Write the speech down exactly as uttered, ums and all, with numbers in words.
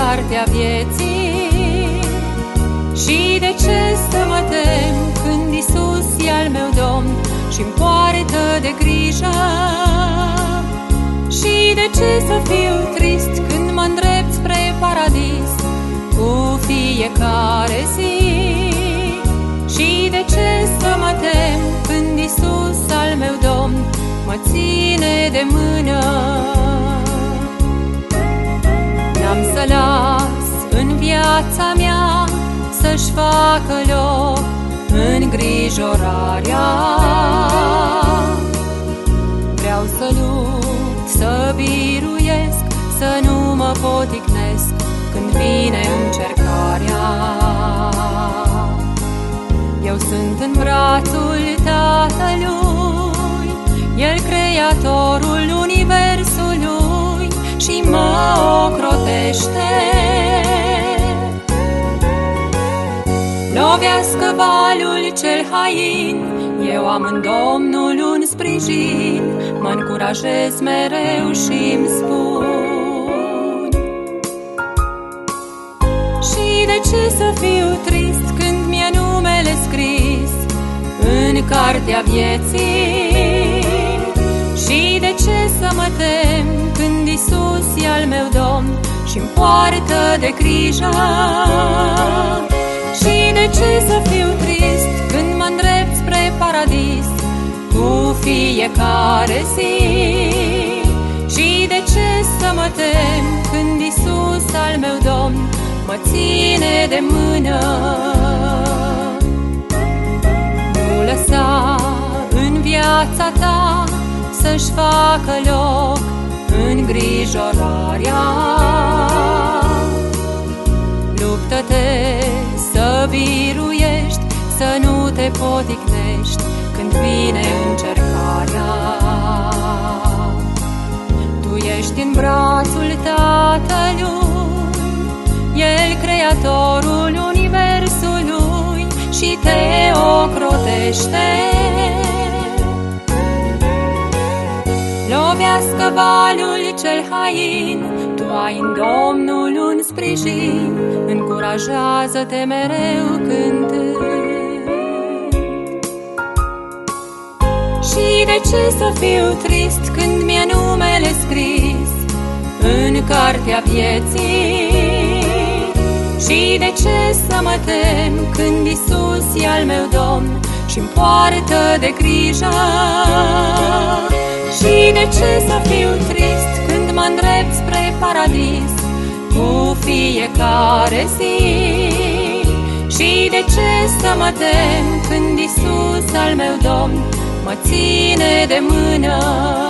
cartea vieții. Și de ce să mă tem când Iisus e al meu Domn și-mi poartă de grijă? Și de ce să fiu trist când mă îndrept spre paradis cu fiecare zi? Și de ce să mă tem când Iisus al meu Domn mă ține de mână? N-am să las în viața mea să-și facă loc îngrijorarea. Vreau să lupt, să biruiesc, să nu mă poticnesc când vine încercarea. Eu sunt în brațul Tatălui, El creatorul universului și mă ocrotește. Lovească valul cel hain, eu am în Domnul un sprijin, mă încurajez mereu și-mi spun. Și de ce să fiu trist când mi-e numele scris în cartea vieții? Și de ce să mă tem când Iisus e al meu Domn și-mi poartă de grijă? Și de ce să fiu trist când mă îndrept spre paradis cu fiecare zi? Și de ce să mă tem când Iisus al meu Domn mă ține de mână? Nu lăsa în viața ta să-și facă loc îngrijorarea. Luptă-te să biruiești, să nu te poticnești când vine încercarea. Tu ești în brațul Tatălui, El creatorul universului și te ocrotește. Lovească valul cel hain, tu ai în Domnul un sprijin, încurajează-te mereu cântând. Și de ce să fiu trist când mi-e numele scris în cartea vieții? Și de ce să mă tem când Iisus e al meu Domn și-mi poartă de grijă? Și de ce să fiu trist când mă îndrept spre paradis cu fiecare zi? Și de ce să mă tem când Iisus al meu Domn mă ține de mână?